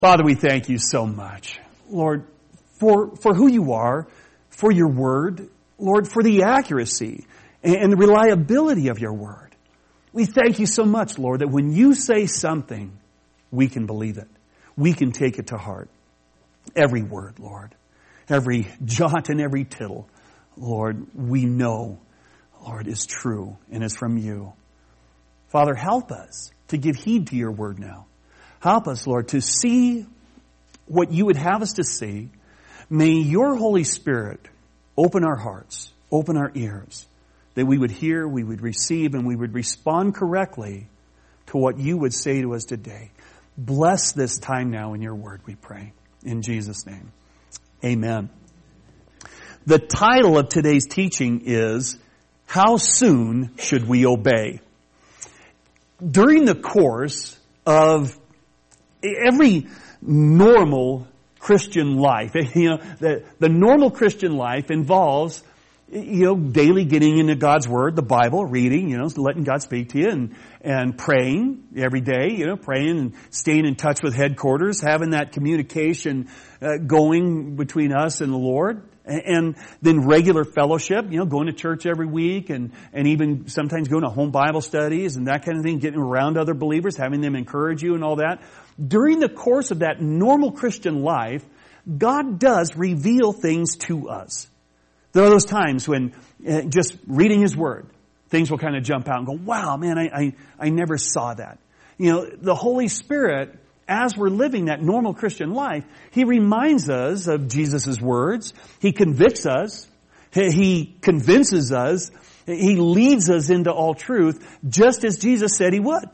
Father, we thank you so much, Lord, for who you are, for your word, Lord, for the accuracy and the reliability of your word. We thank you so much, Lord, that when you say something, we can believe it. We can take it to heart. Every word, Lord, every jot and every tittle, Lord, we know, Lord, is true and is from you. Father, help us to give heed to your word now. Help us, Lord, to see what you would have us to see. May your Holy Spirit open our hearts, open our ears, that we would hear, we would receive, and we would respond correctly to what you would say to us today. Bless this time now in your word, we pray. In Jesus' name, amen. The title of today's teaching is, How Soon Should We Obey? During the course of every normal Christian life, the normal Christian life involves, daily getting into God's Word, the Bible, reading, letting God speak to you and praying every day, praying and staying in touch with headquarters, having that communication going between us and the Lord. And then regular fellowship, going to church every week and even sometimes going to home Bible studies and that kind of thing, getting around other believers, having them encourage you and all that. During the course of that normal Christian life, God does reveal things to us. There are those times when just reading His Word, things will kind of jump out and go, wow, man, I never saw that. The Holy Spirit, as we're living that normal Christian life, He reminds us of Jesus' words. He convicts us. He convinces us. He leads us into all truth, just as Jesus said He would.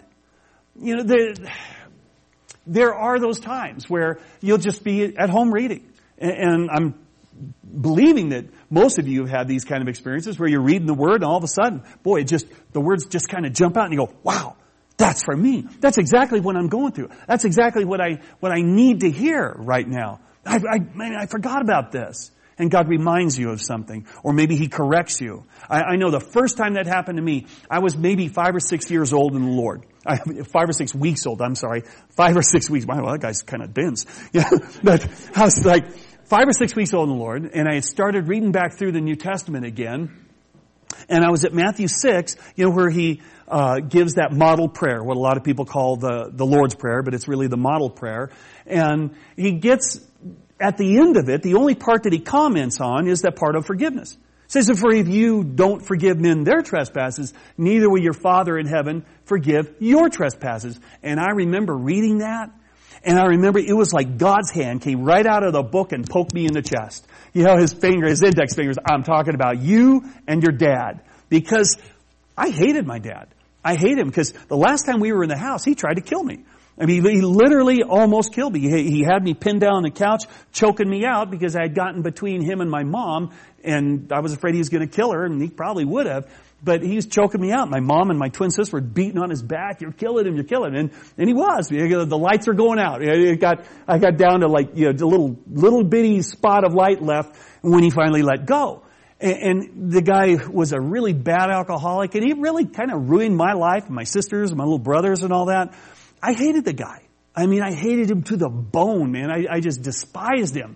There are those times where you'll just be at home reading. And I'm believing that most of you have had these kind of experiences where you're reading the Word and all of a sudden, boy, the words just kind of jump out and you go, wow. That's for me. That's exactly what I'm going through. That's exactly what I need to hear right now. I forgot about this. And God reminds you of something. Or maybe He corrects you. I know the first time that happened to me, I was maybe 5 or 6 years old in the Lord. 5 or 6 weeks old, I'm sorry. 5 or 6 weeks. Wow, that guy's kind of dense. Yeah, but I was like 5 or 6 weeks old in the Lord. And I had started reading back through the New Testament again. And I was at Matthew 6, where He gives that model prayer, what a lot of people call the Lord's Prayer, but it's really the model prayer. And He gets, at the end of it, the only part that He comments on is that part of forgiveness. It says, "For if you don't forgive men their trespasses, neither will your Father in heaven forgive your trespasses." And I remember reading that, and I remember it was like God's hand came right out of the book and poked me in the chest. His index fingers, I'm talking about you and your dad. Because I hated my dad. I hated him because the last time we were in the house, he tried to kill me. I mean, he literally almost killed me. He had me pinned down on the couch, choking me out because I had gotten between him and my mom, and I was afraid he was going to kill her, and he probably would have. But he was choking me out. My mom and my twin sister were beating on his back. You're killing him. You're killing him. And he was. The lights are going out. I got down to the little bitty spot of light left when he finally let go. And the guy was a really bad alcoholic, and he really kind of ruined my life, and my sisters, and my little brothers, and all that. I hated the guy. I mean, I hated him to the bone, man. I just despised him.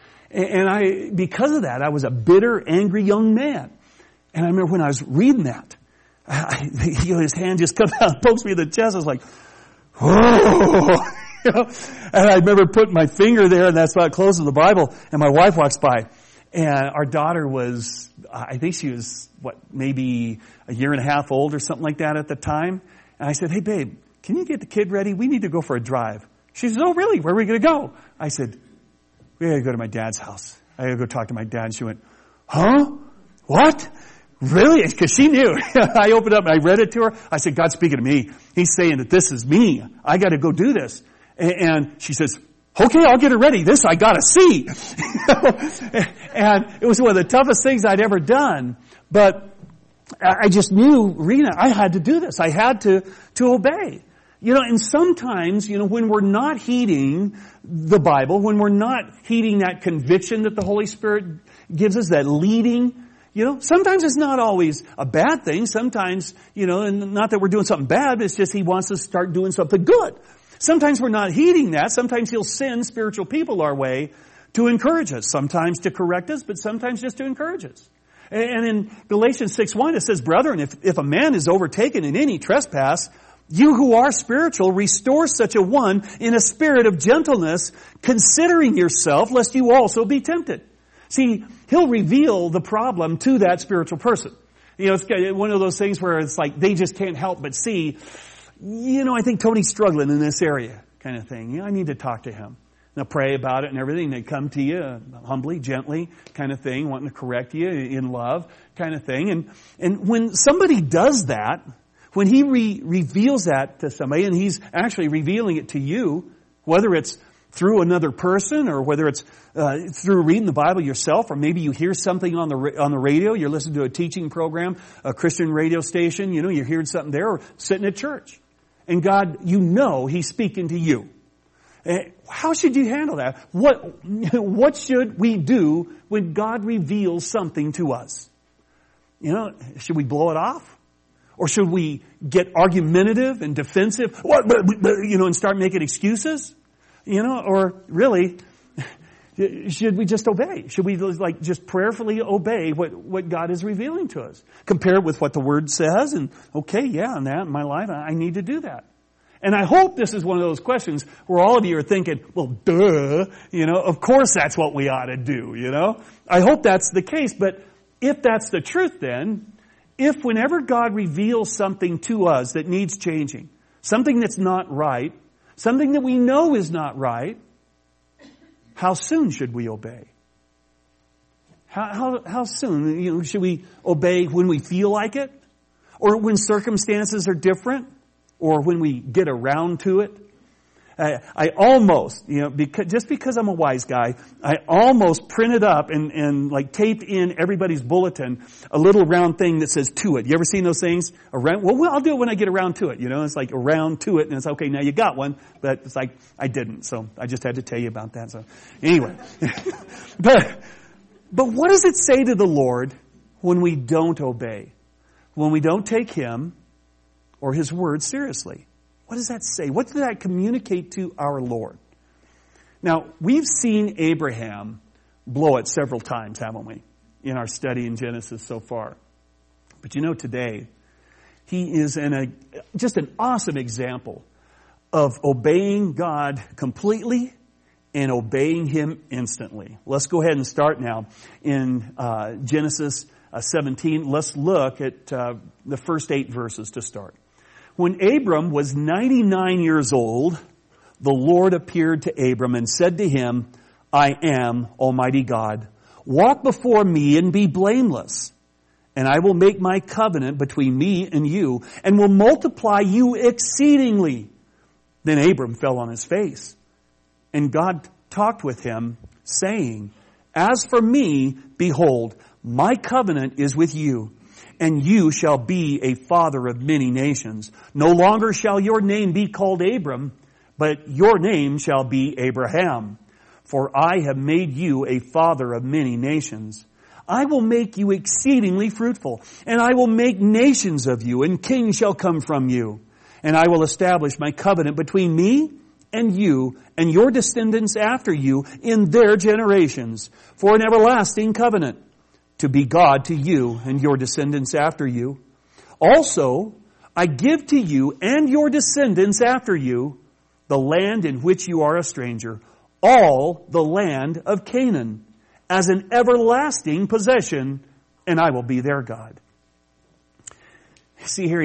And because of that, I was a bitter, angry young man. And I remember when I was reading that, his hand just comes out and pokes me in the chest. I was like, whoa. And I remember putting my finger there, and that's about close to the Bible, and my wife walks by. And our daughter was, I think she was, maybe a year and a half old or something like that at the time. And I said, "Hey, babe, can you get the kid ready? We need to go for a drive." She said, "Oh, really? Where are we going to go?" I said, "We got to go to my dad's house. I got to go talk to my dad." And she went, "Huh? What? Really?" Because she knew. I opened up and I read it to her. I said, "God's speaking to me. He's saying that this is me. I got to go do this." And she says, "Okay, I'll get her ready. This I got to see." And it was one of the toughest things I'd ever done. But I just knew, Rena, I had to do this. I had to obey. And sometimes, when we're not heeding the Bible, when we're not heeding that conviction that the Holy Spirit gives us, that leading, sometimes it's not always a bad thing. Sometimes, and not that we're doing something bad, but it's just He wants us to start doing something good. Sometimes we're not heeding that. Sometimes He'll send spiritual people our way to encourage us. Sometimes to correct us, but sometimes just to encourage us. And in Galatians 6:1 it says, "Brethren, if a man is overtaken in any trespass, you who are spiritual, restore such a one in a spirit of gentleness, considering yourself, lest you also be tempted." See, He'll reveal the problem to that spiritual person. You know, it's one of those things where it's like they just can't help but see, I think Tony's struggling in this area kind of thing. I need to talk to him. Now pray about it and everything. They come to you humbly, gently kind of thing, wanting to correct you in love kind of thing. And when somebody does that, when He reveals that to somebody, and He's actually revealing it to you, whether it's through another person or whether it's through reading the Bible yourself, or maybe you hear something on the radio, you're listening to a teaching program, a Christian radio station, you're hearing something there, or sitting at church. And God, He's speaking to you. How should you handle that? What should we do when God reveals something to us? Should we blow it off? Or should we get argumentative and defensive, and start making excuses? Or really, should we just obey? Should we just prayerfully obey what God is revealing to us? Compare it with what the Word says, and in my life, I need to do that. And I hope this is one of those questions where all of you are thinking, well, duh, of course that's what we ought to do, I hope that's the case, but if that's the truth then, if whenever God reveals something to us that needs changing, something that's not right, something that we know is not right, how soon should we obey? How soon? Should we obey when we feel like it? Or when circumstances are different? Or when we get around to it? I almost, because I'm a wise guy, I almost printed up and taped in everybody's bulletin a little round thing that says "to it." You ever seen those things? Well, I'll do it when I get around to it. It's like around to it, and it's okay. Now you got one, but it's like I didn't, so I just had to tell you about that. So anyway, but what does it say to the Lord when we don't obey, when we don't take Him or His Word seriously? What does that say? What does that communicate to our Lord? Now, we've seen Abraham blow it several times, haven't we, in our study in Genesis so far. But today, he is just an awesome example of obeying God completely and obeying Him instantly. Let's go ahead and start now in Genesis 17. Let's look at the first 8 verses to start. When Abram was 99 years old, the Lord appeared to Abram and said to him, "I am Almighty God. Walk before me and be blameless. And I will make my covenant between me and you, and will multiply you exceedingly." Then Abram fell on his face. And God talked with him, saying, "As for me, behold, my covenant is with you, and you shall be a father of many nations. No longer shall your name be called Abram, but your name shall be Abraham. For I have made you a father of many nations. I will make you exceedingly fruitful, and I will make nations of you, and kings shall come from you. And I will establish my covenant between me and you and your descendants after you in their generations, for an everlasting covenant, to be God to you and your descendants after you. Also, I give to you and your descendants after you the land in which you are a stranger, all the land of Canaan, as an everlasting possession, and I will be their God." See here,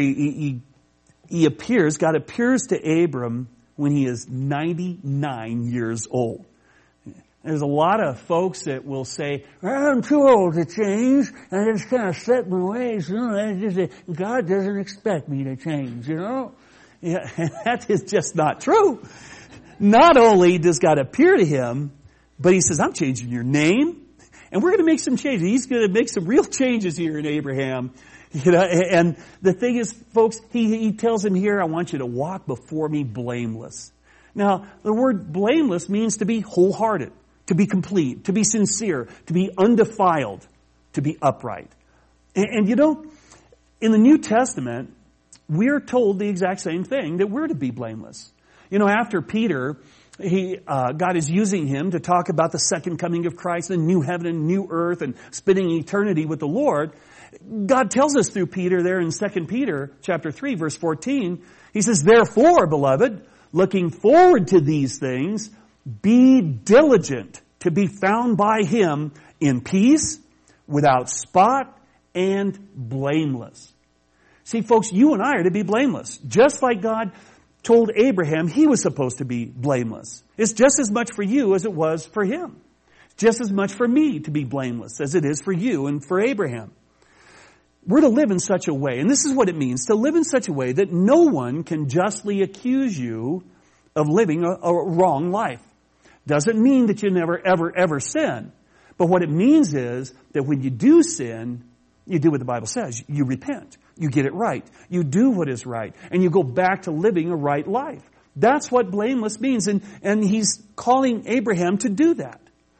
God appears to Abram when he is 99 years old. There's a lot of folks that will say, "I'm too old to change. I just kind of set my ways. God doesn't expect me to change, Yeah, that is just not true. Not only does God appear to him, but He says, "I'm changing your name, and we're going to make some changes." He's going to make some real changes here in Abraham. And the thing is, folks, he tells him here, "I want you to walk before me blameless." Now, the word blameless means to be wholehearted, to be complete, to be sincere, to be undefiled, to be upright. And in the New Testament, we're told the exact same thing, that we're to be blameless. After Peter, God is using him to talk about the second coming of Christ, the new heaven and new earth, and spending eternity with the Lord. God tells us through Peter there in 2 Peter chapter 3, verse 14, he says, "Therefore, beloved, looking forward to these things, be diligent to be found by him in peace, without spot, and blameless." See, folks, you and I are to be blameless. Just like God told Abraham he was supposed to be blameless. It's just as much for you as it was for him. Just as much for me to be blameless as it is for you and for Abraham. We're to live in such a way, and this is what it means, to live in such a way that no one can justly accuse you of living a wrong life. Doesn't mean that you never, ever, ever sin. But what it means is that when you do sin, you do what the Bible says. You repent. You get it right. You do what is right. And you go back to living a right life. That's what blameless means. And he's calling Abraham to do that.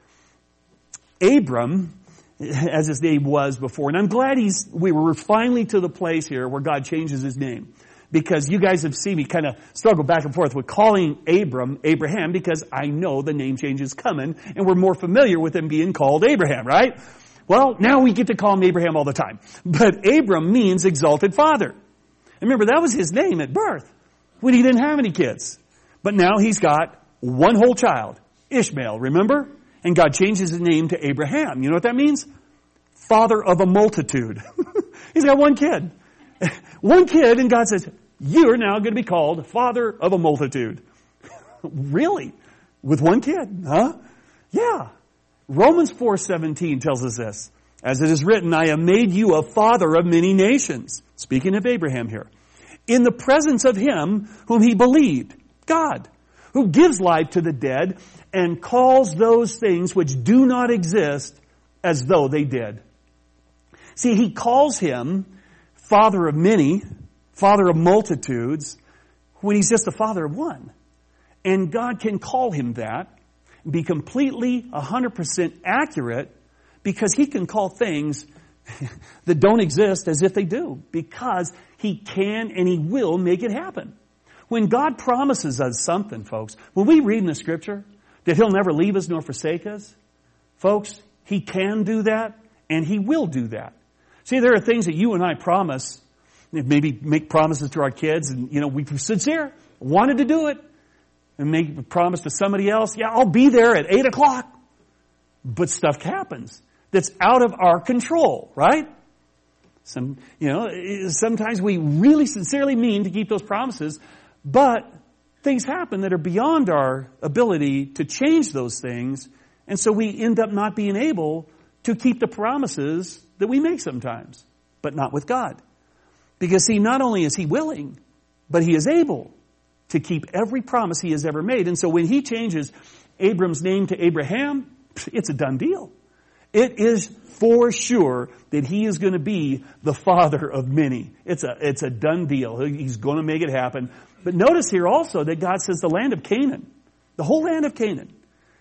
Abram, as his name was before, and I'm glad we were finally to the place here where God changes his name. Because you guys have seen me kind of struggle back and forth with calling Abram Abraham, because I know the name change is coming and we're more familiar with him being called Abraham, right? Well, now we get to call him Abraham all the time. But Abram means exalted father. And remember, that was his name at birth when he didn't have any kids. But now he's got one whole child, Ishmael, remember? And God changes his name to Abraham. You know what that means? Father of a multitude. He's got one kid. One kid, and God says, you're now going to be called father of a multitude. Really? With one kid? Huh? Yeah. Romans 4:17 tells us this. As it is written, I have made you a father of many nations. Speaking of Abraham here. In the presence of him whom he believed, God, who gives life to the dead and calls those things which do not exist as though they did. See, he calls him father of many, father of multitudes, when he's just the father of one. And God can call him that, be completely 100% accurate, because he can call things that don't exist as if they do, because he can and he will make it happen. When God promises us something, folks, when we read in the scripture that he'll never leave us nor forsake us, folks, he can do that and he will do that. See, there are things that you and I promise, maybe make promises to our kids, and we were sincere, wanted to do it, and make a promise to somebody else, yeah, I'll be there at 8 o'clock. But stuff happens that's out of our control, right? Sometimes we really sincerely mean to keep those promises, but things happen that are beyond our ability to change those things, and so we end up not being able to keep the promises that we make sometimes, but not with God. Because see, not only is he willing, but he is able to keep every promise he has ever made. And so when he changes Abram's name to Abraham, it's a done deal. It is for sure that he is going to be the father of many. It's a done deal. He's going to make it happen. But notice here also that God says the land of Canaan, the whole land of Canaan,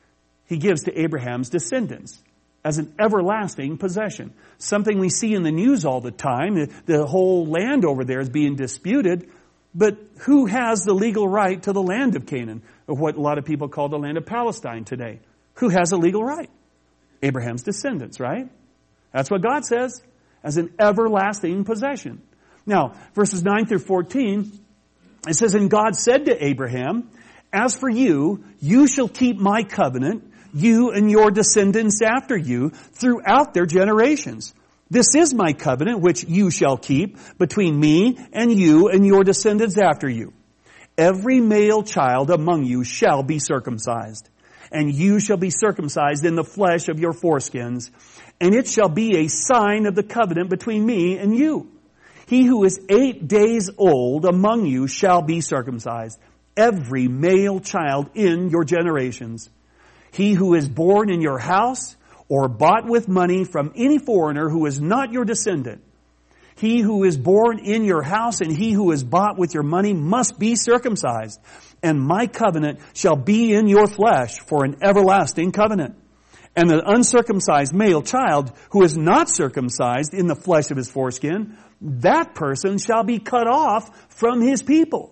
he gives to Abraham's descendants as an everlasting possession. Something we see in the news all the time. The whole land over there is being disputed. But who has the legal right to the land of Canaan, or what a lot of people call the land of Palestine today? Who has a legal right? Abraham's descendants, right? That's what God says, as an everlasting possession. Now, verses 9 through 14, it says, And God said to Abraham, As for you, you shall keep my covenant, you and your descendants after you, throughout their generations. This is my covenant which you shall keep between me and you and your descendants after you. Every male child among you shall be circumcised, and you shall be circumcised in the flesh of your foreskins, and it shall be a sign of the covenant between me and you. He who is 8 days old among you shall be circumcised, every male child in your generations. He who is born in your house or bought with money from any foreigner who is not your descendant. He who is born in your house and he who is bought with your money must be circumcised. And my covenant shall be in your flesh for an everlasting covenant. And the uncircumcised male child who is not circumcised in the flesh of his foreskin, that person shall be cut off from his people.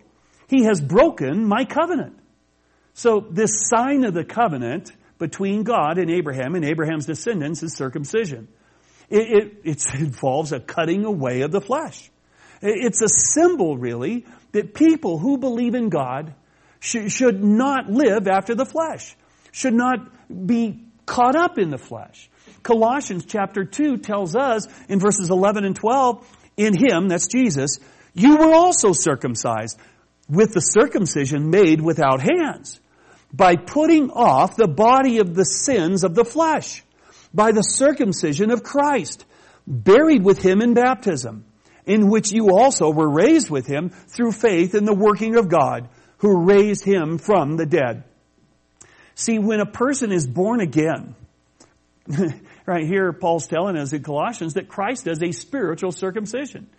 He has broken my covenant. So this sign of the covenant between God and Abraham's descendants is circumcision. It involves a cutting away of the flesh. It's a symbol, really, that people who believe in God should not live after the flesh, should not be caught up in the flesh. Colossians chapter 2 tells us in verses 11 and 12, in Him, that's Jesus, you were also circumcised with the circumcision made without hands, by putting off the body of the sins of the flesh, by the circumcision of Christ, buried with Him in baptism, in which you also were raised with Him through faith in the working of God, who raised Him from the dead. See, when a person is born again, right here Paul's telling us in Colossians that Christ does a spiritual circumcision.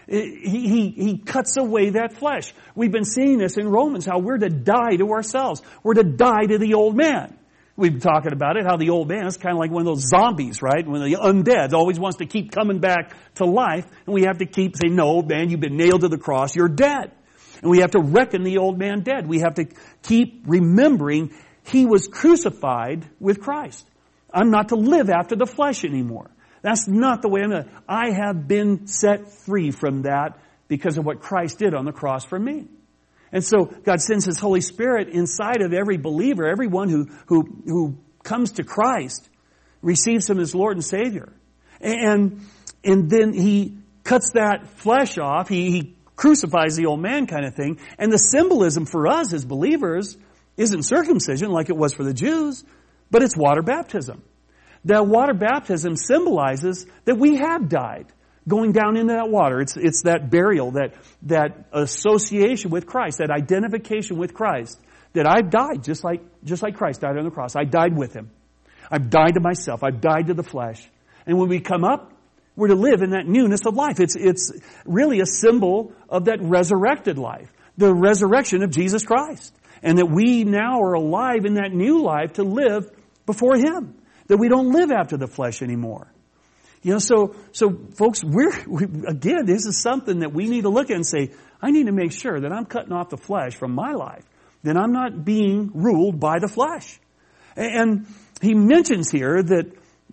He cuts away that flesh. We've been seeing this in Romans, how we're to die to ourselves. We're to die to the old man. We've been talking about it, how the old man is kind of like one of those zombies, right? When the undead always wants to keep coming back to life, and we have to keep saying, no, man, you've been nailed to the cross, you're dead. And we have to reckon the old man dead. We have to keep remembering he was crucified with Christ. I'm not to live after the flesh anymore. That's not the way I'm going to. I have been set free from that because of what Christ did on the cross for me. And so God sends His Holy Spirit inside of every believer, everyone who comes to Christ, receives Him as Lord and Savior. And then He cuts that flesh off. He crucifies the old man kind of thing. And the symbolism for us as believers isn't circumcision like it was for the Jews, but it's water baptism. The water baptism symbolizes that we have died, going down into that water. It's that burial, that association with Christ, that identification with Christ, that I've died just like Christ died on the cross. I died with Him. I've died to myself. I've died to the flesh. And when we come up, we're to live in that newness of life. It's really a symbol of that resurrected life, the resurrection of Jesus Christ. And that we now are alive in that new life to live before Him. That we don't live after the flesh anymore. You know, so folks, again, this is something that we need to look at and say, I need to make sure that I'm cutting off the flesh from my life. That I'm not being ruled by the flesh. And he mentions here that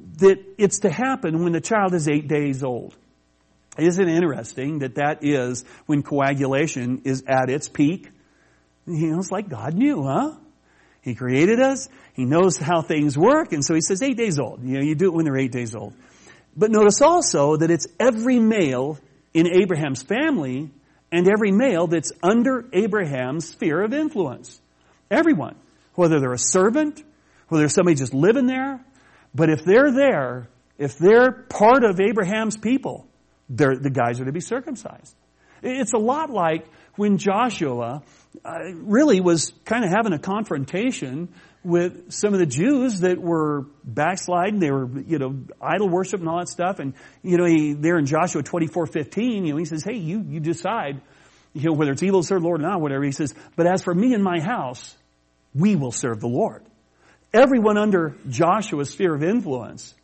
it's to happen when the child is 8 days old. Isn't it interesting that is when coagulation is at its peak? You know, it's like God knew, huh? He created us. He knows how things work. And so He says 8 days old. You know, you do it when they're 8 days old. But notice also that it's every male in Abraham's family and every male that's under Abraham's sphere of influence. Everyone. Whether they're a servant, whether there's somebody just living there. But if they're there, if they're part of Abraham's people, the guys are to be circumcised. It's a lot like when Joshua really was kind of having a confrontation with some of the Jews that were backsliding. They were, idol worship and all that stuff. And, there in Joshua 24:15, he says, hey, you decide, whether it's evil to serve the Lord or not, whatever. He says, but as for me and my house, we will serve the Lord. Everyone under Joshua's sphere of influence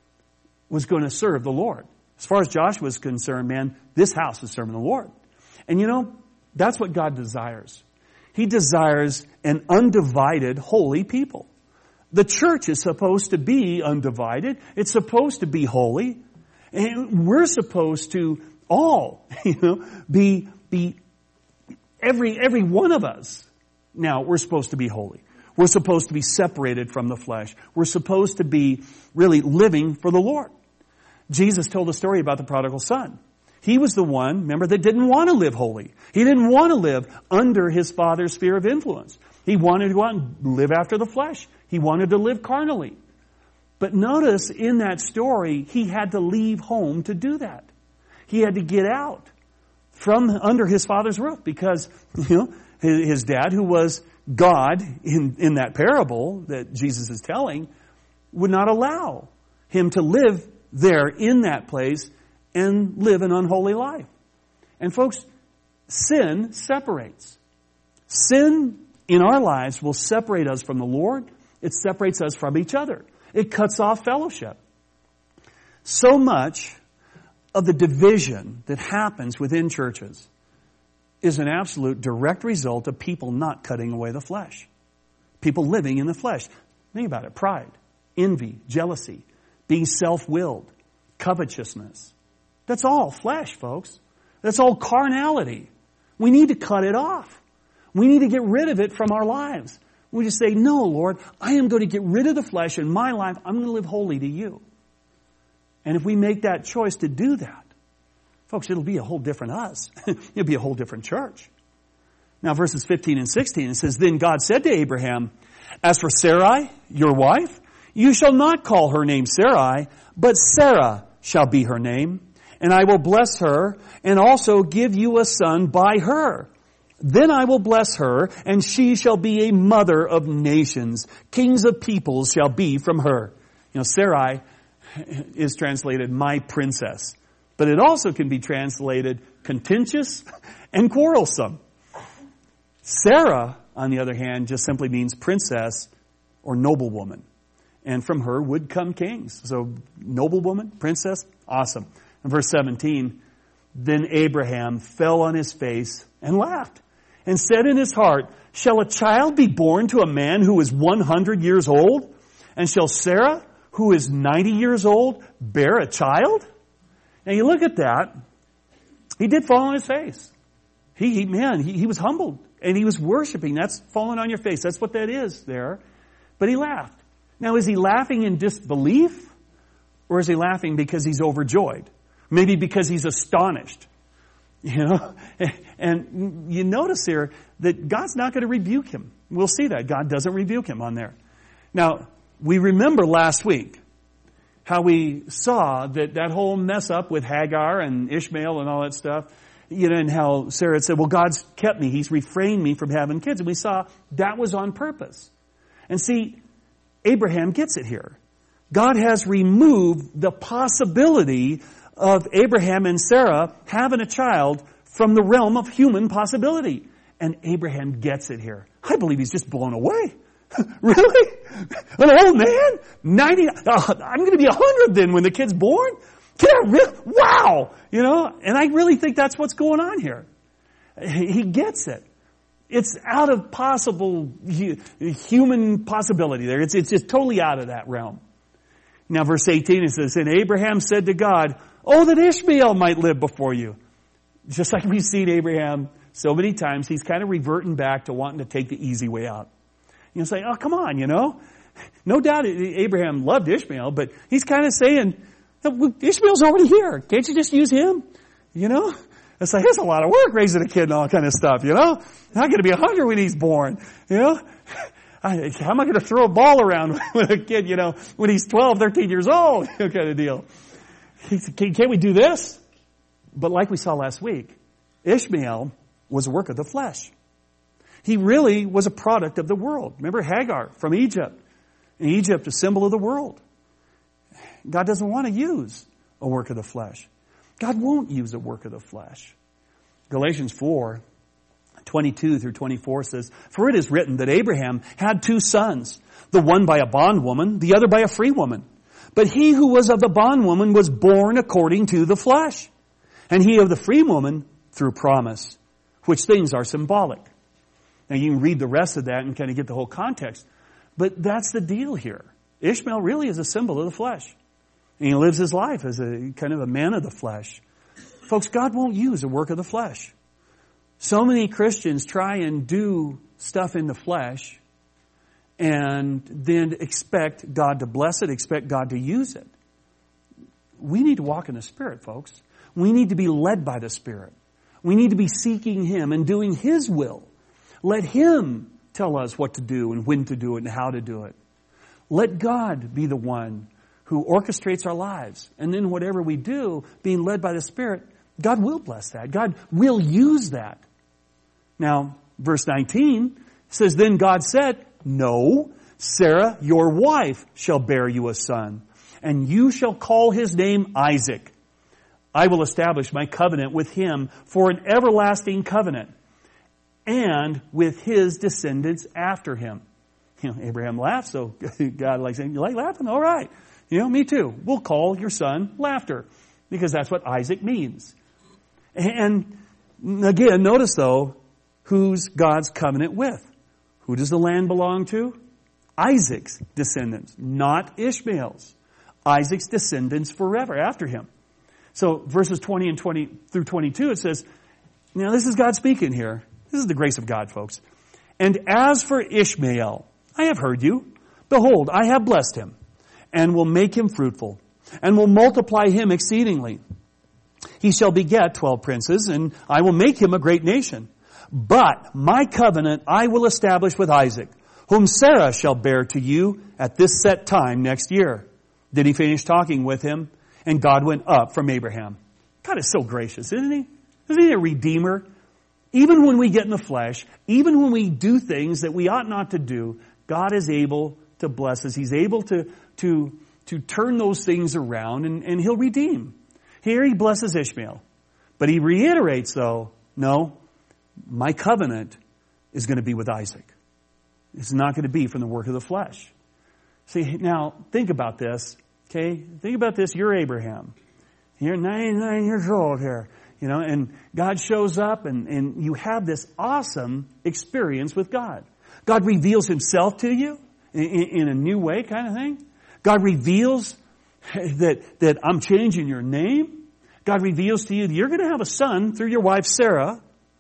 was going to serve the Lord. As far as Joshua is concerned, man, this house is serving the Lord. And that's what God desires. He desires an undivided, holy people. The church is supposed to be undivided. It's supposed to be holy. And we're supposed to all, be every one of us. Now, we're supposed to be holy. We're supposed to be separated from the flesh. We're supposed to be really living for the Lord. Jesus told a story about the prodigal son. He was the one, remember, that didn't want to live holy. He didn't want to live under his father's sphere of influence. He wanted to go out and live after the flesh. He wanted to live carnally. But notice in that story, he had to leave home to do that. He had to get out from under his father's roof because, his dad, who was God in that parable that Jesus is telling, would not allow him to live there in that place and live an unholy life. And folks, sin separates. Sin in our lives will separate us from the Lord. It separates us from each other. It cuts off fellowship. So much of the division that happens within churches is an absolute direct result of people not cutting away the flesh. People living in the flesh. Think about it. Pride, envy, jealousy, being self-willed, covetousness. That's all flesh, folks. That's all carnality. We need to cut it off. We need to get rid of it from our lives. We just say, no, Lord, I am going to get rid of the flesh in my life. I'm going to live holy to you. And if we make that choice to do that, folks, it'll be a whole different us. It'll be a whole different church. Now, verses 15 and 16, it says, Then God said to Abraham, As for Sarai, your wife, you shall not call her name Sarai, but Sarah shall be her name. And I will bless her, and also give you a son by her. Then I will bless her, and she shall be a mother of nations. Kings of peoples shall be from her. You know, Sarai is translated my princess. But it also can be translated contentious and quarrelsome. Sarah, on the other hand, just simply means princess or noblewoman. And from her would come kings. So noblewoman, princess, awesome. In verse 17, Then Abraham fell on his face and laughed, and said in his heart, Shall a child be born to a man who is 100 years old? And shall Sarah, who is 90 years old, bear a child? Now you look at that, he did fall on his face. He was humbled, and he was worshiping. That's falling on your face. That's what that is there. But he laughed. Now, is he laughing in disbelief? Or is he laughing because he's overjoyed? Maybe because he's astonished. You know? And you notice here that God's not going to rebuke him. We'll see that. God doesn't rebuke him on there. Now, we remember last week how we saw that whole mess up with Hagar and Ishmael and all that stuff. You know, and how Sarah had said, well, God's kept me. He's refrained me from having kids. And we saw that was on purpose. And see, Abraham gets it here. God has removed the possibility of Abraham and Sarah having a child from the realm of human possibility. And Abraham gets it here. I believe he's just blown away. Really? An old man? 90? I'm going to be 100 then when the kid's born? Yeah, really? Wow! You know, and I really think that's what's going on here. He gets it. It's out of possible human possibility there. It's just totally out of that realm. Now verse 18 it says, And Abraham said to God, Oh, that Ishmael might live before you. Just like we've seen Abraham so many times, he's kind of reverting back to wanting to take the easy way out. You know, saying, oh, come on, you know. No doubt Abraham loved Ishmael, but he's kind of saying, Ishmael's already here. Can't you just use him? You know? It's like, it's a lot of work raising a kid and all kind of stuff, you know? Not going to be 100 when he's born, you know? How am I going to throw a ball around with a kid, you know, when he's 12, 13 years old, kind of deal. Can't we do this? But like we saw last week, Ishmael was a work of the flesh. He really was a product of the world. Remember Hagar from Egypt. And Egypt, a symbol of the world. God doesn't want to use a work of the flesh. God won't use a work of the flesh. Galatians 4:22 through 24 says, For it is written that Abraham had two sons, the one by a bondwoman, the other by a free woman. But he who was of the bondwoman was born according to the flesh, and he of the free woman through promise, which things are symbolic. Now you can read the rest of that and kind of get the whole context. But that's the deal here. Ishmael really is a symbol of the flesh. And he lives his life as a kind of a man of the flesh. Folks, God won't use a work of the flesh. So many Christians try and do stuff in the flesh and then expect God to bless it, expect God to use it. We need to walk in the Spirit, folks. We need to be led by the Spirit. We need to be seeking Him and doing His will. Let Him tell us what to do and when to do it and how to do it. Let God be the one who orchestrates our lives. And then whatever we do, being led by the Spirit, God will bless that. God will use that. Now, verse 19 says, Then God said, No, Sarah, your wife, shall bear you a son, and you shall call his name Isaac. I will establish my covenant with him for an everlasting covenant, and with his descendants after him. You know, Abraham laughed, so God like saying, You like laughing? All right. You know, me too. We'll call your son Laughter, because that's what Isaac means. And Again, notice though, who's God's covenant with? Who does the land belong to? Isaac's descendants, not Ishmael's. Isaac's descendants forever after him. So verses 20 and 20 through 22, it says, now this is God speaking here. This is the grace of God, folks. And as for Ishmael, I have heard you. Behold, I have blessed him, and will make him fruitful, and will multiply him exceedingly. He shall beget 12 princes, and I will make him a great nation. But my covenant I will establish with Isaac, whom Sarah shall bear to you at this set time next year. Then he finished talking with him, and God went up from Abraham. God is so gracious, isn't he? Isn't he a redeemer? Even when we get in the flesh, even when we do things that we ought not to do, God is able to bless us. He's able to turn those things around, and he'll redeem. Here he blesses Ishmael. But he reiterates, though, no, my covenant is going to be with Isaac. It's not going to be from the work of the flesh. See, now, think about this, okay? Think about this. You're Abraham. You're 99 years old here, you know, and God shows up, and you have this awesome experience with God. God reveals himself to you in a new way kind of thing. God reveals that I'm changing your name. God reveals to you that you're going to have a son through your wife Sarah.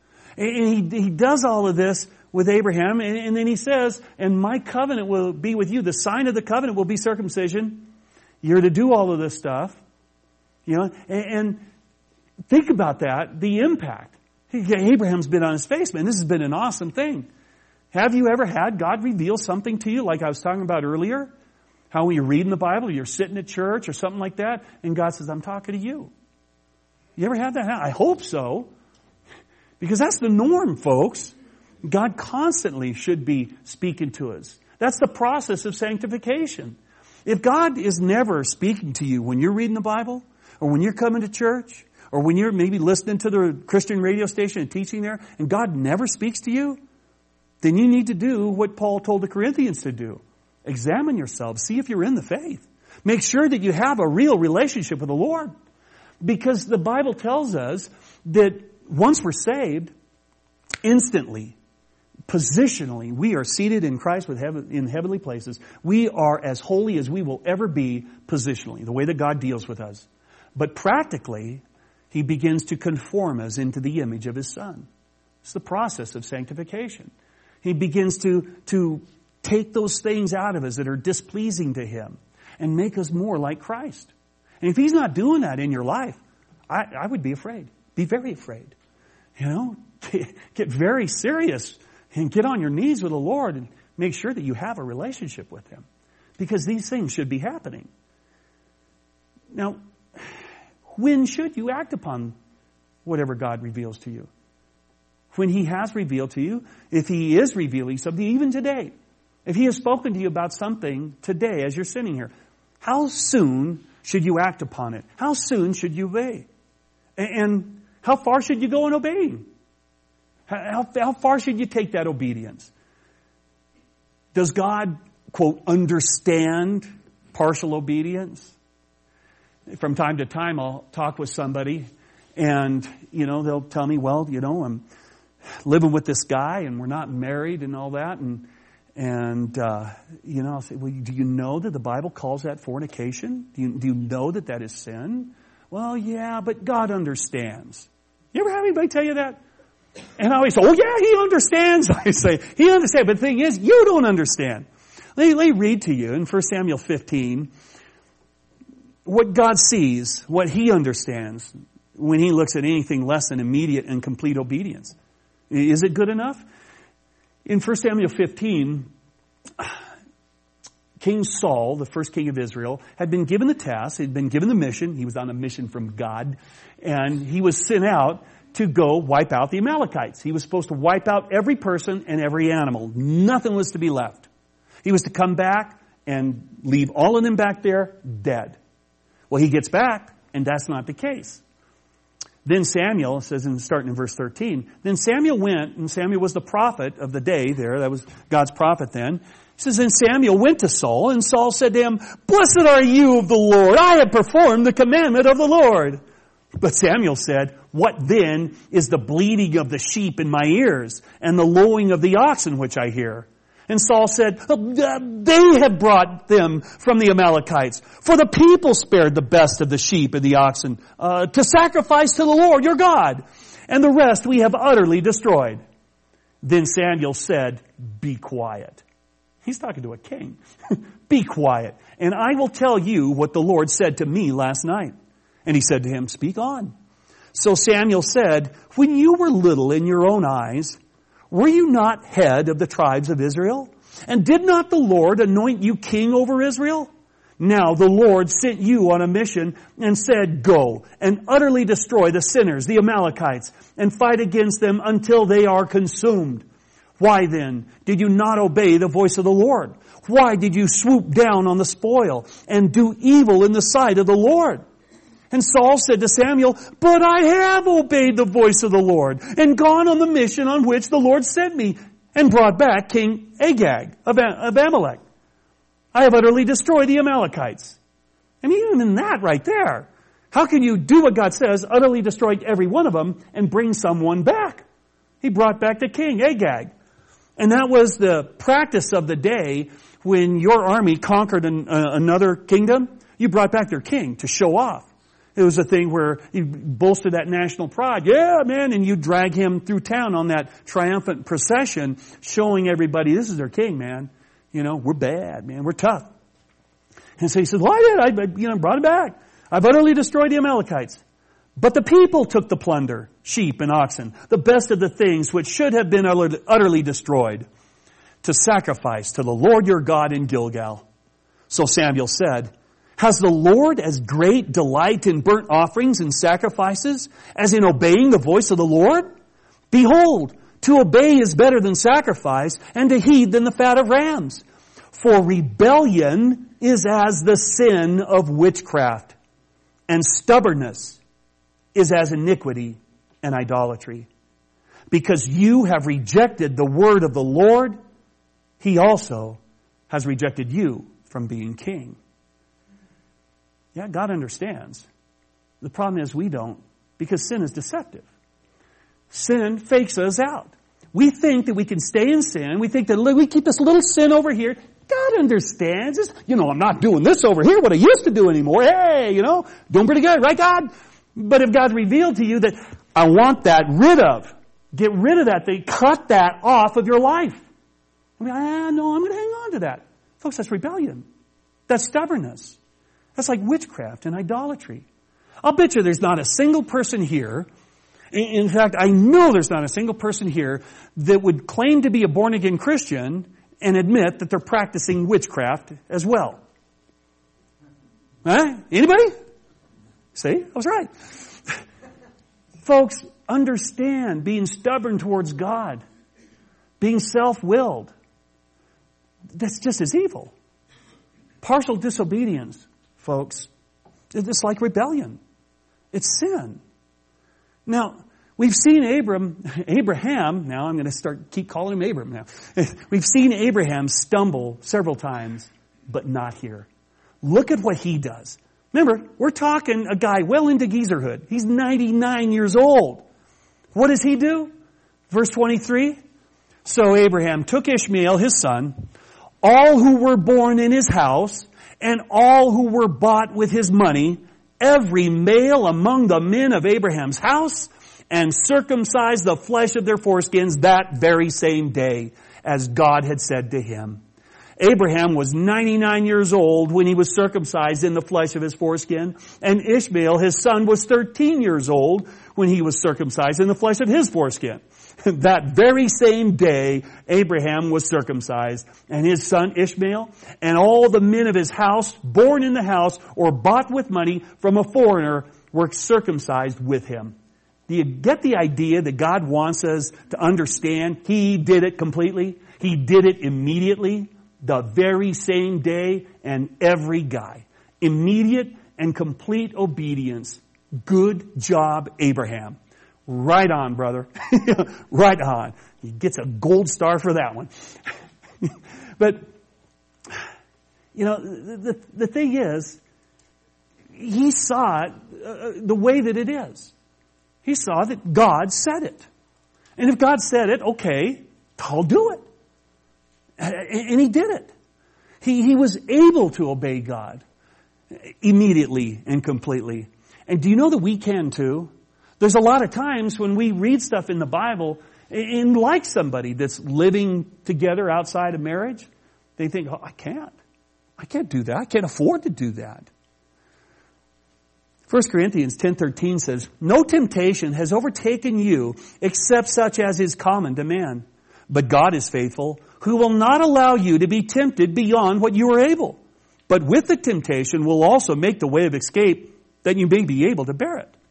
And he does all of this with Abraham. And then he says, and my covenant will be with you. The sign of the covenant will be circumcision. You're to do all of this stuff. You know, and think about that, the impact. Abraham's been on his face, man. This has been an awesome thing. Have you ever had God reveal something to you like I was talking about earlier? How when you're reading the Bible, you're sitting at church or something like that, and God says, I'm talking to you. You ever had that? I hope so. Because that's the norm, folks. God constantly should be speaking to us. That's the process of sanctification. If God is never speaking to you when you're reading the Bible, or when you're coming to church, or when you're maybe listening to the Christian radio station and teaching there, and God never speaks to you, then you need to do what Paul told the Corinthians to do. Examine yourselves. See if you're in the faith. Make sure that you have a real relationship with the Lord. Because the Bible tells us that once we're saved, instantly, positionally, we are seated in Christ in heavenly places. We are as holy as we will ever be positionally, the way that God deals with us. But practically, he begins to conform us into the image of his Son. It's the process of sanctification. He begins to take those things out of us that are displeasing to him and make us more like Christ. And if he's not doing that in your life, I would be afraid. Be very afraid. You know, get very serious and get on your knees with the Lord and make sure that you have a relationship with him. Because these things should be happening. Now, when should you act upon whatever God reveals to you? When he has revealed to you, if he is revealing something, even today, if he has spoken to you about something today as you're sitting here, how soon should you act upon it? How soon should you obey? And how far should you go in obeying? How far should you take that obedience? Does God, quote, understand partial obedience? From time to time, I'll talk with somebody and, you know, they'll tell me, well, you know, I'm living with this guy and we're not married and all that. And you know, I'll say, well, do you know that the Bible calls that fornication? Do you know that that is sin? Well, yeah, but God understands. You ever have anybody tell you that? And I always say, oh yeah, he understands. I say, he understands. But the thing is, you don't understand. Let me read to you in 1 Samuel 15 what God sees, what he understands when he looks at anything less than immediate and complete obedience. Is it good enough? In 1 Samuel 15, King Saul, the first king of Israel, had been given the task, had been given the mission. He was on a mission from God. And he was sent out to go wipe out the Amalekites. He was supposed to wipe out every person and every animal. Nothing was to be left. He was to come back and leave all of them back there dead. Well, he gets back, and that's not the case. Then Samuel, it says, starting in verse 13, then Samuel went, and Samuel was the prophet of the day there. That was God's prophet then. He says, then Samuel went to Saul, and Saul said to him, blessed are you of the Lord. I have performed the commandment of the Lord. But Samuel said, what then is the bleating of the sheep in my ears and the lowing of the oxen which I hear? And Saul said, they have brought them from the Amalekites, for the people spared the best of the sheep and the oxen to sacrifice to the Lord your God, and the rest we have utterly destroyed. Then Samuel said, be quiet. He's talking to a king. Be quiet, and I will tell you what the Lord said to me last night. And he said to him, speak on. So Samuel said, when you were little in your own eyes, were you not head of the tribes of Israel? And did not the Lord anoint you king over Israel? Now the Lord sent you on a mission and said, go and utterly destroy the sinners, the Amalekites, and fight against them until they are consumed. Why then did you not obey the voice of the Lord? Why did you swoop down on the spoil and do evil in the sight of the Lord? And Saul said to Samuel, but I have obeyed the voice of the Lord and gone on the mission on which the Lord sent me and brought back King Agag of Amalek. I have utterly destroyed the Amalekites. And even in that right there, how can you do what God says, utterly destroy every one of them and bring someone back? He brought back the king, Agag. And that was the practice of the day when your army conquered another kingdom. You brought back their king to show off. It was a thing where you bolstered that national pride. Yeah, man. And you drag him through town on that triumphant procession, showing everybody, this is their king, man. You know, we're bad, man. We're tough. And so he says, well, I did. I brought him back. I've utterly destroyed the Amalekites. But the people took the plunder, sheep and oxen, the best of the things which should have been utterly destroyed, to sacrifice to the Lord your God in Gilgal. So Samuel said, has the Lord as great delight in burnt offerings and sacrifices as in obeying the voice of the Lord? Behold, to obey is better than sacrifice, and to heed than the fat of rams. For rebellion is as the sin of witchcraft, and stubbornness is as iniquity and idolatry. Because you have rejected the word of the Lord, He also has rejected you from being king. Yeah, God understands. The problem is we don't, because sin is deceptive. Sin fakes us out. We think that we can stay in sin. We think that we keep this little sin over here. God understands this. I'm not doing this over here, what I used to do anymore. Hey, doing pretty good, right, God? But if God revealed to you that I want that get rid of that thing, cut that off of your life. No, I'm going to hang on to that. Folks, that's rebellion. That's stubbornness. That's like witchcraft and idolatry. I'll bet you there's not a single person here. In fact, I know there's not a single person here that would claim to be a born-again Christian and admit that they're practicing witchcraft as well. Huh? Anybody? See? I was right. Folks, understand being stubborn towards God, being self-willed, that's just as evil. Partial disobedience, folks, it's like rebellion. It's sin. Now, we've seen Abraham, now I'm going to keep calling him Abram now. We've seen Abraham stumble several times, but not here. Look at what he does. Remember, we're talking a guy well into geezerhood. He's 99 years old. What does he do? Verse 23. So Abraham took Ishmael, his son, all who were born in his house, and all who were bought with his money, every male among the men of Abraham's house, and circumcised the flesh of their foreskins that very same day, as God had said to him. Abraham was 99 years old when he was circumcised in the flesh of his foreskin, and Ishmael, his son, was 13 years old when he was circumcised in the flesh of his foreskin. That very same day, Abraham was circumcised, and his son Ishmael, and all the men of his house, born in the house or bought with money from a foreigner, were circumcised with him. Do you get the idea that God wants us to understand He did it completely? He did it immediately, the very same day, and every guy. Immediate and complete obedience. Good job, Abraham. Right on, brother. Right on. He gets a gold star for that one. But, the thing is, he saw it the way that it is. He saw that God said it. And if God said it, okay, I'll do it. And he did it. He was able to obey God immediately and completely. And do you know that we can too? There's a lot of times when we read stuff in the Bible and like somebody that's living together outside of marriage, they think, oh, I can't do that. I can't afford to do that. 1 Corinthians 10:13 says, no temptation has overtaken you except such as is common to man. But God is faithful, who will not allow you to be tempted beyond what you are able. But with the temptation will also make the way of escape that you may be able to bear it.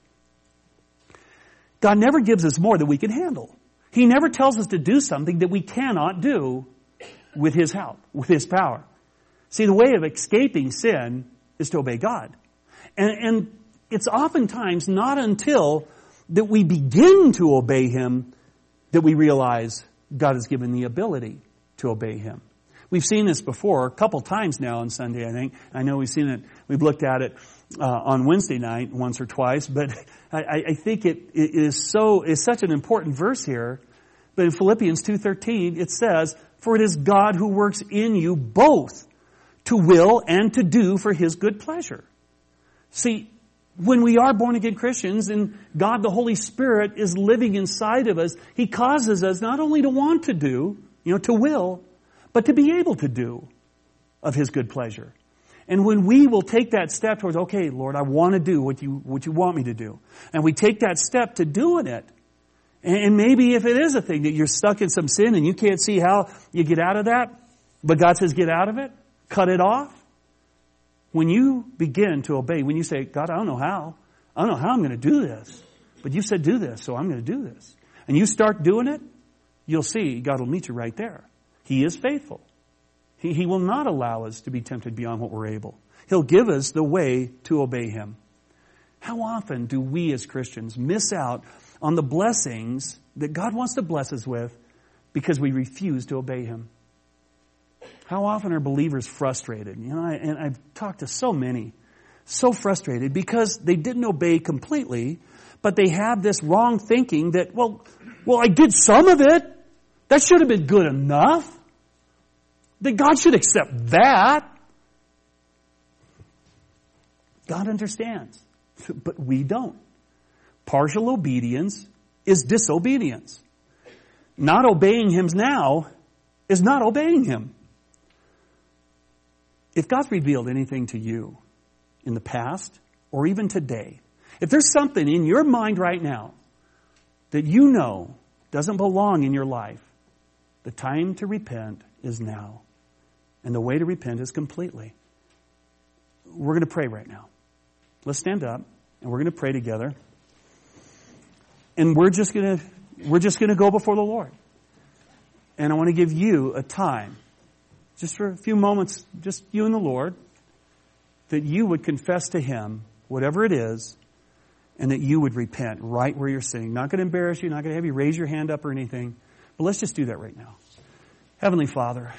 God never gives us more than we can handle. He never tells us to do something that we cannot do with His help, with His power. See, the way of escaping sin is to obey God. And it's oftentimes not until that we begin to obey Him that we realize God has given the ability to obey Him. We've seen this before a couple times now on Sunday, I think. I know we've looked at it on Wednesday night once or twice, but I think it is such an important verse here. But in Philippians 2:13 it says, for it is God who works in you both to will and to do for His good pleasure. See, when we are born again Christians and God the Holy Spirit is living inside of us, He causes us not only to want to do, to will, but to be able to do of His good pleasure. And when we will take that step towards, okay, Lord, I want to do what you want me to do. And we take that step to doing it. And maybe if it is a thing that you're stuck in some sin and you can't see how you get out of that, but God says get out of it, cut it off. When you begin to obey, when you say, God, I don't know how I'm going to do this, but you said do this, so I'm going to do this. And you start doing it, you'll see God will meet you right there. He is faithful. He will not allow us to be tempted beyond what we're able. He'll give us the way to obey Him. How often do we as Christians miss out on the blessings that God wants to bless us with because we refuse to obey Him? How often are believers frustrated? And I've talked to so many, so frustrated because they didn't obey completely, but they have this wrong thinking that, well, I did some of it. That should have been good enough. That God should accept that. God understands, but we don't. Partial obedience is disobedience. Not obeying Him now is not obeying Him. If God's revealed anything to you in the past or even today, if there's something in your mind right now that you know doesn't belong in your life, the time to repent is now. And the way to repent is completely. We're going to pray right now. Let's stand up and we're going to pray together. And we're just going to go before the Lord. And I want to give you a time, just for a few moments, just you and the Lord, that you would confess to Him whatever it is, and that you would repent right where you're sitting. Not going to embarrass you, not going to have you raise your hand up or anything, but let's just do that right now. Heavenly Father,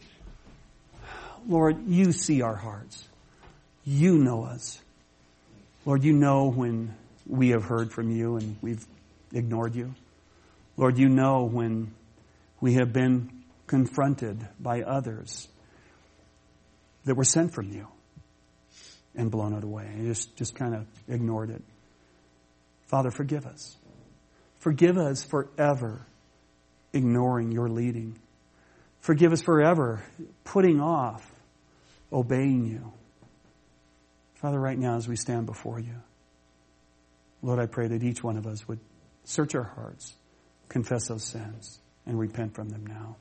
Lord, you see our hearts. You know us. Lord, you know when we have heard from you and we've ignored you. Lord, you know when we have been confronted by others that were sent from you and blown it away. And just kind of ignored it. Father, forgive us. Forgive us for ever ignoring your leading. Forgive us for ever putting off obeying you. Father, right now as we stand before you, Lord, I pray that each one of us would search our hearts, confess those sins, and repent from them now.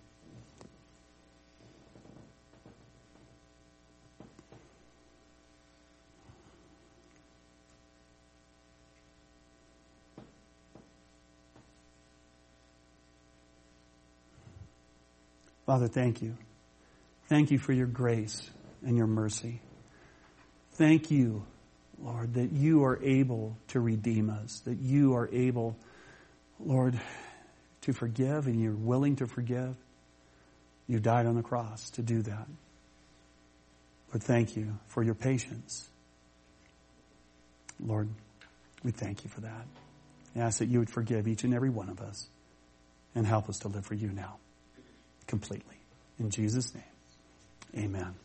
Father, thank you. Thank you for your grace and your mercy. Thank you, Lord, that you are able to redeem us, that you are able, Lord, to forgive, and you're willing to forgive. You died on the cross to do that. Lord, thank you for your patience. Lord, we thank you for that. I ask that you would forgive each and every one of us and help us to live for you now completely. In Jesus' name, amen.